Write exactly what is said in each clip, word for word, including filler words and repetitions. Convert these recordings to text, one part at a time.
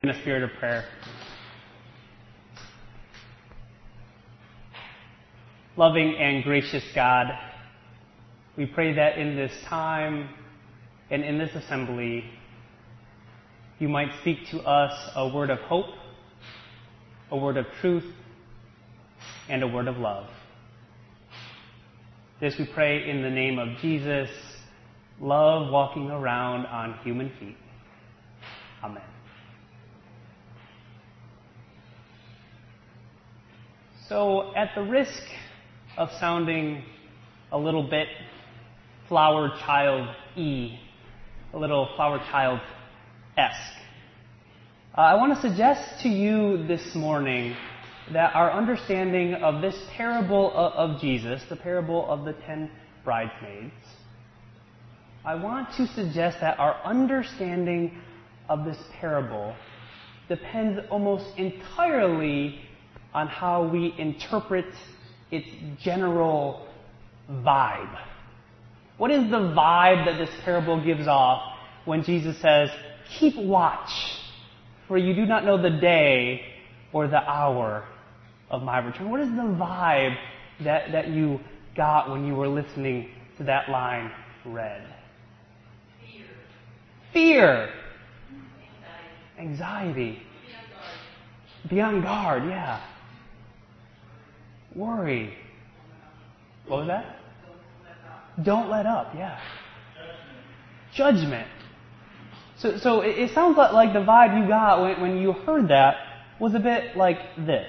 in a spirit of prayer. Loving and gracious God, we pray that in this time and in this assembly, you might speak to us a word of hope, a word of truth, and a word of love. This we pray in the name of Jesus, love walking around on human feet. Amen. So, at the risk of sounding a little bit flower child-y, a little flower child-esque, uh, I want to suggest to you this morning that our understanding of this parable of, of Jesus, the parable of the ten bridesmaids, I want to suggest that our understanding of this parable depends almost entirely on how we interpret its general vibe. What is the vibe that this parable gives off when Jesus says, "Keep watch, for you do not know the day or the hour of my return"? What is the vibe that, that you got when you were listening to that line read? Fear. Fear. Anxiety. Anxiety. Be on guard, yeah. Worry. What was that? Don't let up, yeah. Judgment. Judgment. So, so it, it sounds like, like the vibe you got when, when you heard that was a bit like this.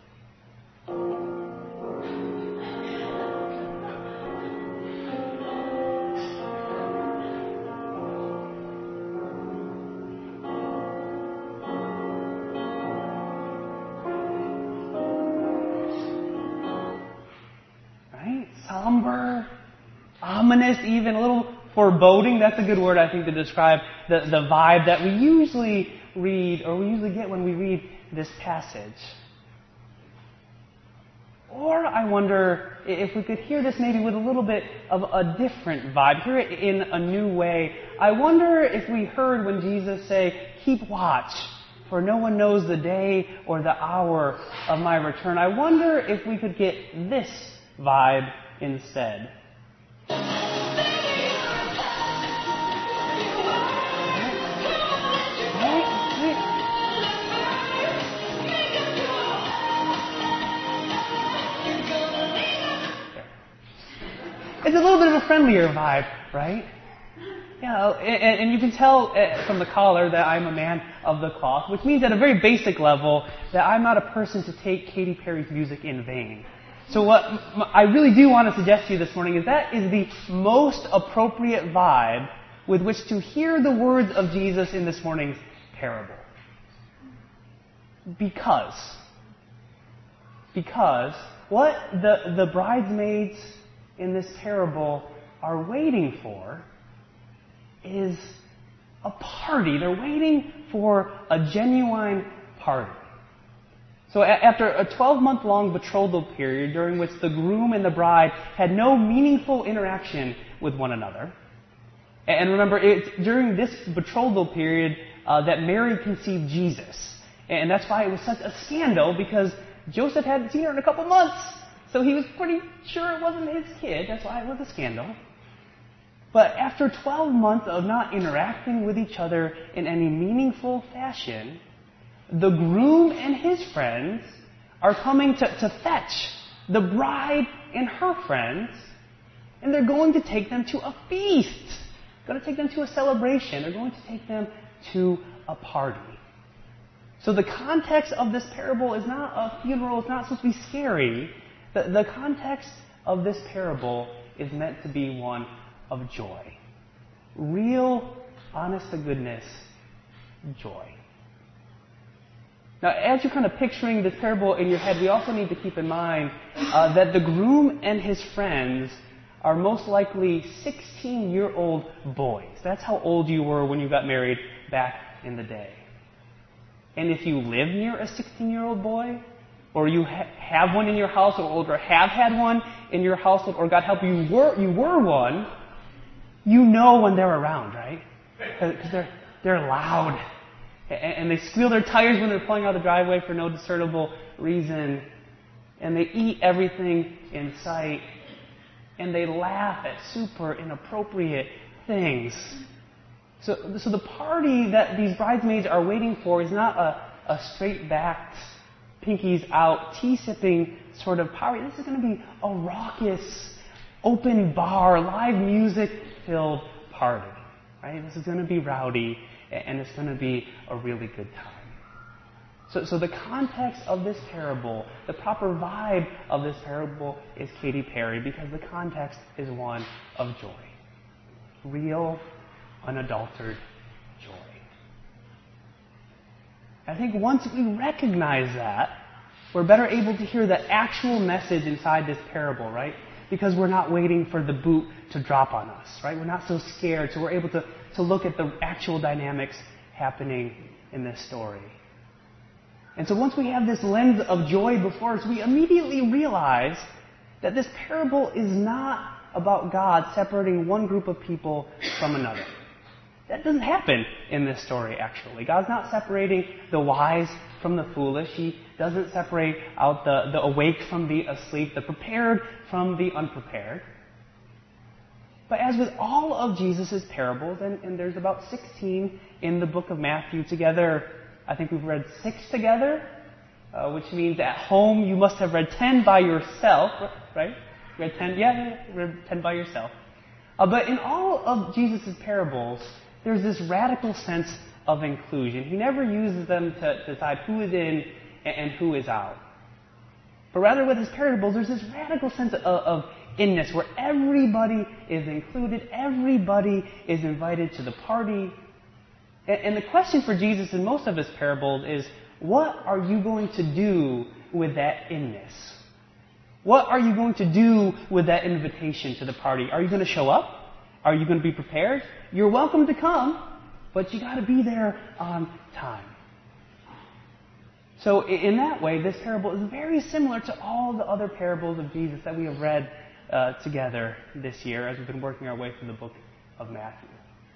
Right? Somber, ominous, even a little foreboding. That's a good word, I think, to describe the, the vibe that we usually read, or we usually get when we read this passage. Or I wonder if we could hear this maybe with a little bit of a different vibe, hear it in a new way. I wonder if we heard when Jesus say, "Keep watch, for no one knows the day or the hour of my return." I wonder if we could get this vibe instead. It's a little bit of a friendlier vibe, right? Yeah, and, and you can tell from the collar that I'm a man of the cloth, which means at a very basic level that I'm not a person to take Katy Perry's music in vain. So what I really do want to suggest to you this morning is that is the most appropriate vibe with which to hear the words of Jesus in this morning's parable. Because, because what the, the bridesmaids in this parable are waiting for is a party. They're waiting for a genuine party. So a- after a twelve-month-long betrothal period during which the groom and the bride had no meaningful interaction with one another, and remember, it's during this betrothal period uh, that Mary conceived Jesus. And that's why it was such a scandal, because Joseph hadn't seen her in a couple months. So he was pretty sure it wasn't his kid. That's why it was a scandal. But after twelve months of not interacting with each other in any meaningful fashion, the groom and his friends are coming to, to fetch the bride and her friends, and they're going to take them to a feast. They're going to take them to a celebration. They're going to take them to a party. So the context of this parable is not a funeral. It's not supposed to be scary. The, the context of this parable is meant to be one of joy. Real, honest-to-goodness joy. Now, as you're kind of picturing this parable in your head, we also need to keep in mind uh, that the groom and his friends are most likely sixteen-year-old boys. That's how old you were when you got married back in the day. And if you live near a sixteen-year-old boy, or you ha- have one in your household, or have had one in your household, or God help you, were you were one, you know when they're around, right? Because they're they're loud, And they squeal their tires when they're pulling out the driveway for no discernible reason. And they eat everything in sight. And they laugh at super inappropriate things. So, so the party that these bridesmaids are waiting for is not a, a straight-backed, pinkies out, tea-sipping sort of party. This is going to be a raucous, open bar, live music-filled party. Right? This is going to be rowdy, and it's going to be a really good time. So, so the context of this parable, the proper vibe of this parable is Katy Perry, because the context is one of joy. Real, unadulterated joy. I think once we recognize that, we're better able to hear the actual message inside this parable, right? Because we're not waiting for the boot to drop on us, right? We're not so scared, so we're able to, to look at the actual dynamics happening in this story. And so once we have this lens of joy before us, we immediately realize that this parable is not about God separating one group of people from another. That doesn't happen in this story, actually. God's not separating the wise from the foolish. He doesn't separate out the, the awake from the asleep, the prepared from the unprepared. But as with all of Jesus' parables, and, and there's about sixteen in the book of Matthew together, I think we've read six together, uh, which means at home you must have read ten by yourself, right? Read ten? Yeah, yeah, read ten by yourself. Uh, but in all of Jesus' parables, there's this radical sense of inclusion. He never uses them to decide who is in and who is out. But rather with his parables, there's this radical sense of, of inness where everybody is included, everybody is invited to the party. And, and the question for Jesus in most of his parables is, what are you going to do with that inness? What are you going to do with that invitation to the party? Are you going to show up? Are you going to be prepared? You're welcome to come, but you got to be there on time. So in that way, this parable is very similar to all the other parables of Jesus that we have read uh, together this year as we've been working our way through the book of Matthew.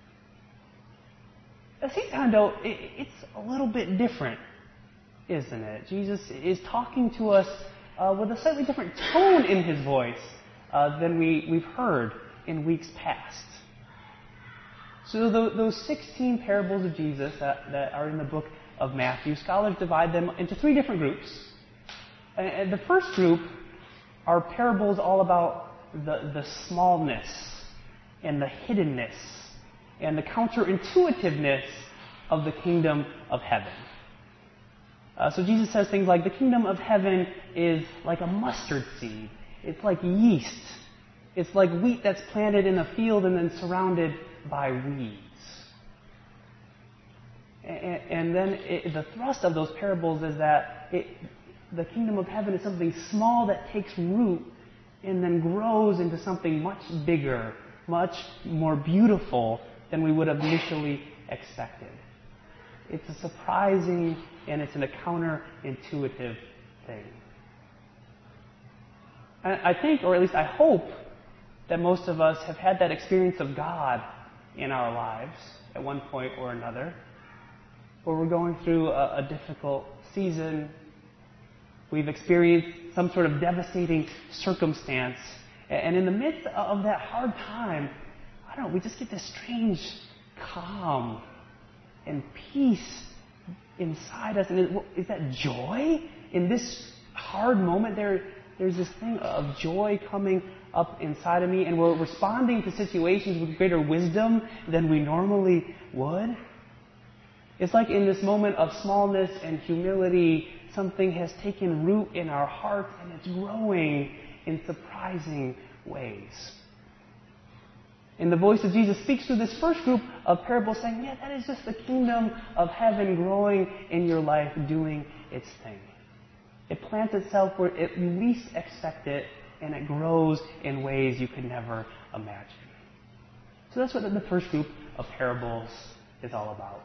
At the same time, though, it, it's a little bit different, isn't it? Jesus is talking to us uh, with a slightly different tone in his voice uh, than we, we've heard in weeks past. So those sixteen parables of Jesus that, that are in the book of Matthew, scholars divide them into three different groups. And the first group are parables all about the, the smallness and the hiddenness and the counterintuitiveness of the kingdom of heaven. Uh, so Jesus says things like, the kingdom of heaven is like a mustard seed. It's like yeast. It's like wheat that's planted in a field and then surrounded by weeds. And, and then it, the thrust of those parables is that it, the kingdom of heaven is something small that takes root and then grows into something much bigger, much more beautiful than we would have initially expected. It's a surprising and it's a counterintuitive thing. And I think, or at least I hope, that most of us have had that experience of God in our lives at one point or another, where we're going through a, a difficult season. We've experienced some sort of devastating circumstance, and in the midst of that hard time, I don't know, we just get this strange calm and peace inside us. And is, is that joy? In this hard moment, there, there's this thing of joy coming up inside of me, and we're responding to situations with greater wisdom than we normally would. It's like in this moment of smallness and humility, something has taken root in our hearts and it's growing in surprising ways. And the voice of Jesus speaks through this first group of parables saying, yeah, that is just the kingdom of heaven growing in your life, doing its thing. It plants itself where it, you least expect it, and it grows in ways you could never imagine. So that's what the first group of parables is all about.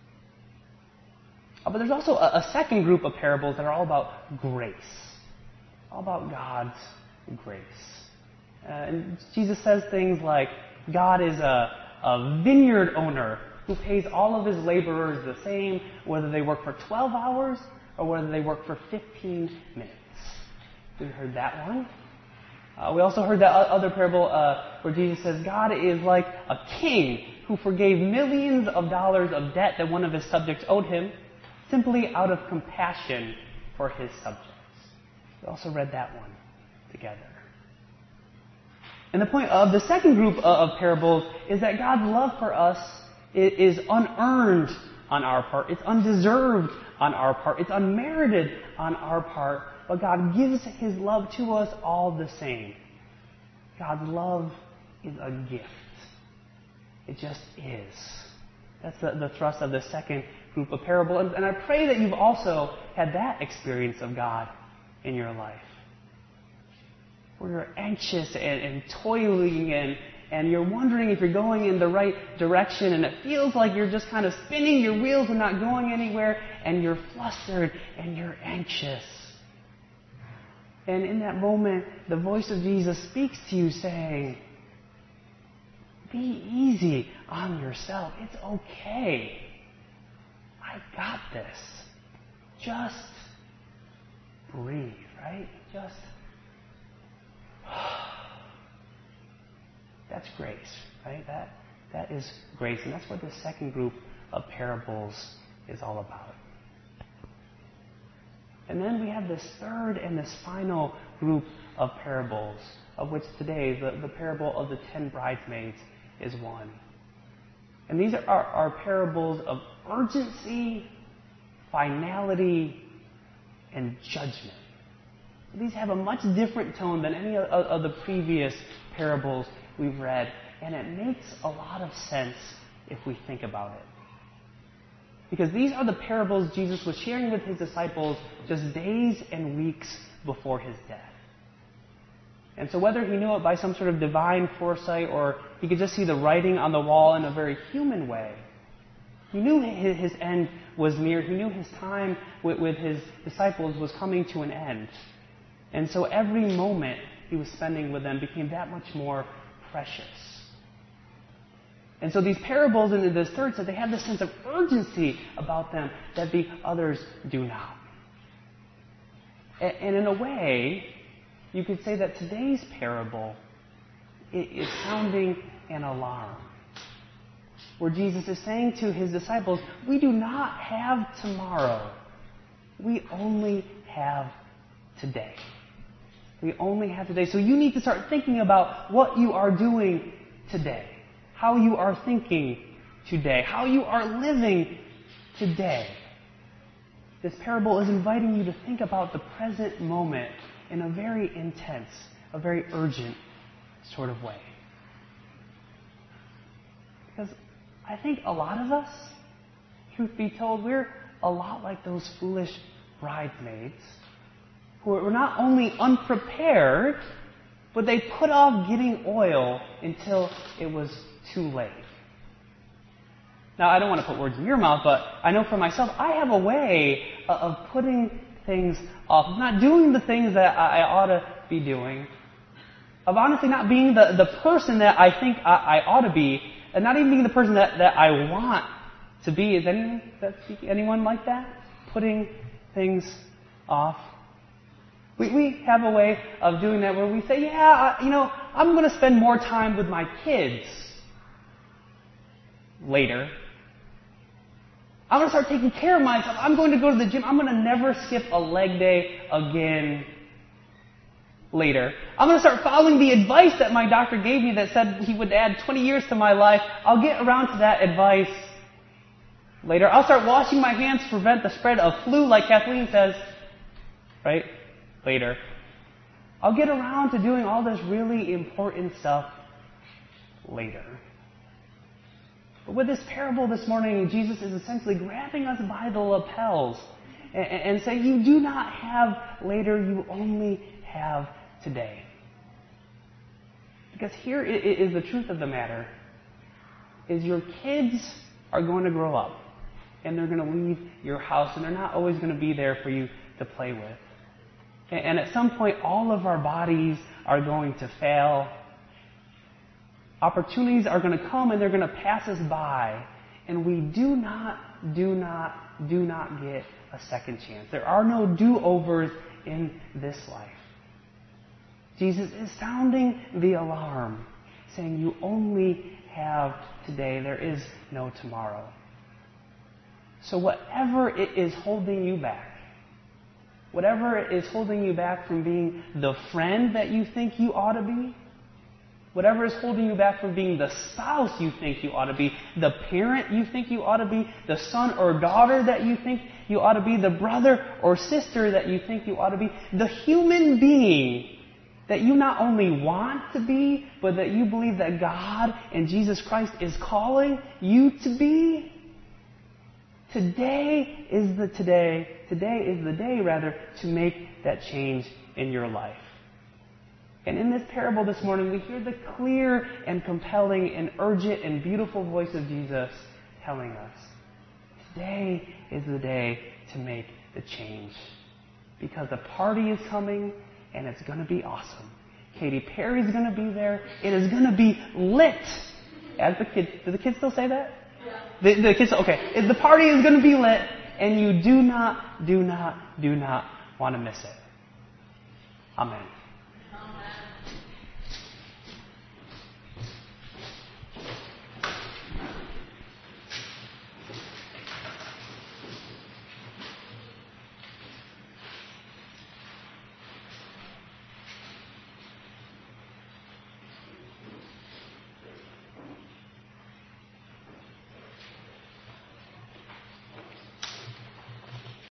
But there's also a, a second group of parables that are all about grace. All about God's grace. Uh, and Jesus says things like, God is a, a vineyard owner who pays all of his laborers the same, whether they work for twelve hours or whether they work for fifteen minutes. We heard that one. Uh, we also heard that other parable uh, where Jesus says God is like a king who forgave millions of dollars of debt that one of his subjects owed him simply out of compassion for his subjects. We also read that one together. And the point of the second group of parables is that God's love for us is unearned on our part. It's undeserved on our part. It's unmerited on our part. But God gives his love to us all the same. God's love is a gift. It just is. That's the, the thrust of the second group of parable. And, and I pray that you've also had that experience of God in your life, where you're anxious and, and toiling and, and you're wondering if you're going in the right direction, and it feels like you're just kind of spinning, your wheels are not going anywhere, and you're flustered and you're anxious. And in that moment, the voice of Jesus speaks to you saying, be easy on yourself. It's okay. I got this. Just breathe, right? Just that's grace, right? That that is grace, and that's what the second group of parables is all about. And then we have this third and this final group of parables, of which today the, the parable of the ten bridesmaids is one. And these are, are, are parables of urgency, finality, and judgment. These have a much different tone than any of, of the previous parables we've read, and it makes a lot of sense if we think about it. Because these are the parables Jesus was sharing with his disciples just days and weeks before his death. And so whether he knew it by some sort of divine foresight or he could just see the writing on the wall in a very human way, he knew his end was near. He knew his time with his disciples was coming to an end. And so every moment he was spending with them became that much more precious. And so these parables in this third set, they have this sense of urgency about them that the others do not. And in a way, you could say that today's parable is sounding an alarm, where Jesus is saying to his disciples, we do not have tomorrow. We only have today. We only have today. So you need to start thinking about what you are doing today, how you are thinking today, how you are living today. This parable is inviting you to think about the present moment in a very intense, a very urgent sort of way. Because I think a lot of us, truth be told, we're a lot like those foolish bridesmaids who were not only unprepared, but they put off getting oil until it was too late. Now, I don't want to put words in your mouth, but I know for myself, I have a way of putting things off, of not doing the things that I ought to be doing, of honestly not being the, the person that I think I, I ought to be, and not even being the person that, that I want to be. Is anyone, that, anyone like that? Putting things off? We, we have a way of doing that where we say, yeah, you know, I'm going to spend more time with my kids later. I'm going to start taking care of myself. I'm going to go to the gym. I'm going to never skip a leg day again later. I'm going to start following the advice that my doctor gave me that said he would add twenty years to my life. I'll get around to that advice later. I'll start washing my hands to prevent the spread of flu, like Kathleen says, right? Later. I'll get around to doing all this really important stuff later. But with this parable this morning, Jesus is essentially grabbing us by the lapels and, and saying, you do not have later, you only have today. Because here is the truth of the matter, is your kids are going to grow up and they're going to leave your house and they're not always going to be there for you to play with. And at some point, all of our bodies are going to fail. Opportunities are going to come and they're going to pass us by. And we do not, do not, do not get a second chance. There are no do-overs in this life. Jesus is sounding the alarm, saying you only have today. There is no tomorrow. So whatever it is holding you back, whatever is holding you back from being the friend that you think you ought to be, whatever is holding you back from being the spouse you think you ought to be, the parent you think you ought to be, the son or daughter that you think you ought to be, the brother or sister that you think you ought to be, the human being that you not only want to be, but that you believe that God and Jesus Christ is calling you to be. Today is the today, today is the day rather, to make that change in your life. And in this parable this morning, we hear the clear and compelling and urgent and beautiful voice of Jesus telling us, today is the day to make the change. Because the party is coming and it's going to be awesome. Katy Perry's going to be there. It is going to be lit. As the kids, do the kids still say that? The, the kids, okay. The party is going to be lit, and you do not, do not, do not want to miss it. Amen.